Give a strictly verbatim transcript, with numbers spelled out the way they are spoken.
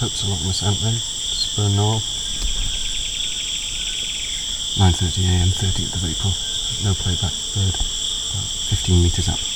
Hopes along the Ant then, Spur North. nine thirty a m thirtieth of April, no playback, bird, about fifteen metres up.